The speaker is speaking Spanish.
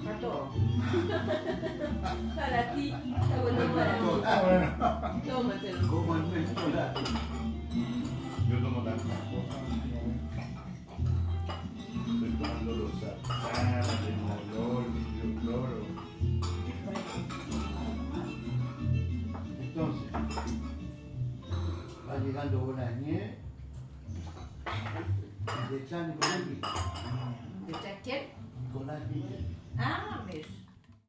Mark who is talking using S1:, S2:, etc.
S1: Para todo. Para ti. Está bueno para ti. Tómatelo.
S2: Como el mentolado.
S3: Yo tomo tantas cosas últimamente. Estoy tomando los sartanes, el molol, el cloro.
S2: Entonces, va llegando bola de nieve. De Chan Nicolás.
S1: ¿De quién?
S2: Nicolás Miguel.
S1: Ah, ves.